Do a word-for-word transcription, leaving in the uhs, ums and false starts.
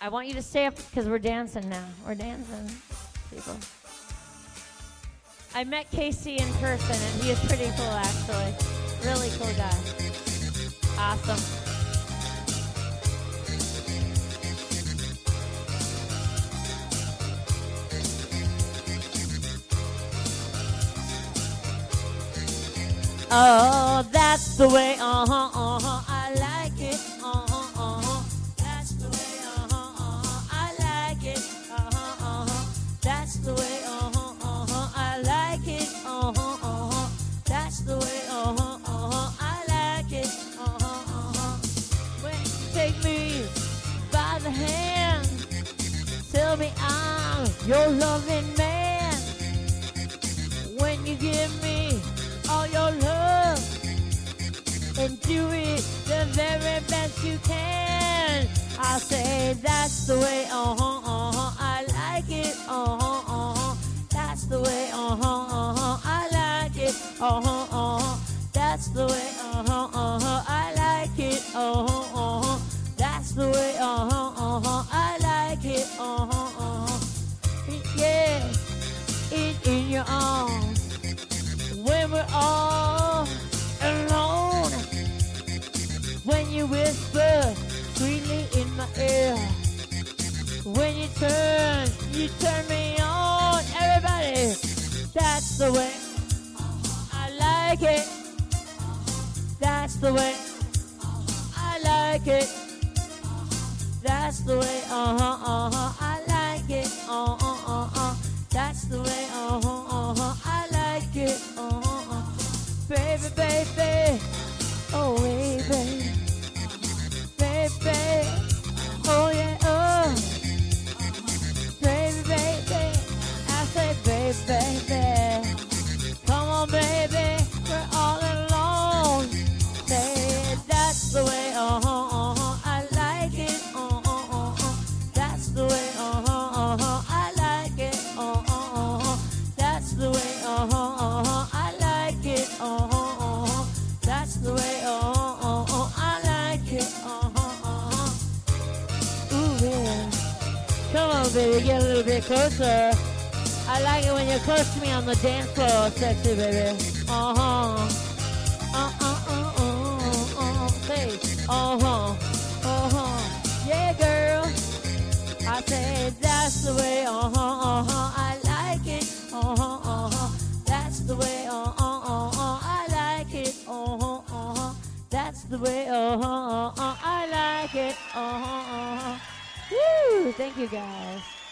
I want you to stay up because we're dancing now. We're dancing, people. I met Casey in person, and he is pretty cool, actually. Really cool guy. Awesome. Oh, that's the way, uh-huh, uh-huh, I like it, uh-huh, uh-huh. That's the way, uh-huh, uh-huh, I like it, uh-huh, uh-huh. That's the way, uh-huh, uh-huh, I like it, uh-huh, uh-huh. That's the way, uh-huh, uh-huh, I like it, uh-huh, uh-huh. When you take me by the hand, tell me I'm your loving man. When you give me all your love and do it the very best you can, I'll say that's the way, uh-huh, uh-huh, I like it, uh-huh, uh-huh. That's the way, uh-huh, uh-huh, I like it, uh-huh, uh-huh. That's the way, uh-huh, uh-huh, I like it, uh-huh, uh-huh. That's the way, uh-huh, uh-huh, I like it, uh-huh, uh-huh. Yeah, it in your arms. When we're all alone, when you whisper sweetly in my ear, when you turn, you turn me on, everybody, that's the way, I like it, that's the way, I like it, that's the way, uh-huh, uh-huh, I like it, uh-huh, uh-huh, that's the way, uh-huh, uh-huh, I like it, uh-huh, uh-huh. Baby, baby, oh, baby, baby, oh, yeah, oh, baby, baby, I say, baby, baby, come on, baby, we're all alone, say, that's the way, uh-huh, uh-huh, I like it, uh-huh, uh-huh, that's the way, uh-huh, uh-huh, I like it, uh-huh, uh-huh, that's the way, uh-huh, uh-huh, I like it, uh-huh, uh-huh, that's the way, uh-huh, uh-huh, I like it, uh-huh, uh-huh. Ooh, yeah. Come on, baby, get a little bit closer. I like it when you're close to me on the dance floor, sexy baby. Uh-huh. Uh-uh, uh-uh, uh-uh. Say, uh-huh, uh-huh. Yeah, girl. I say that's the way, uh-huh, uh-huh. I like it, uh-huh, uh-huh. That's the way, uh-huh, uh-huh. I like it, uh-huh, uh-huh. That's the way, uh-huh, uh-huh. I like it, uh-huh, uh-huh. Woo! Thank you, guys.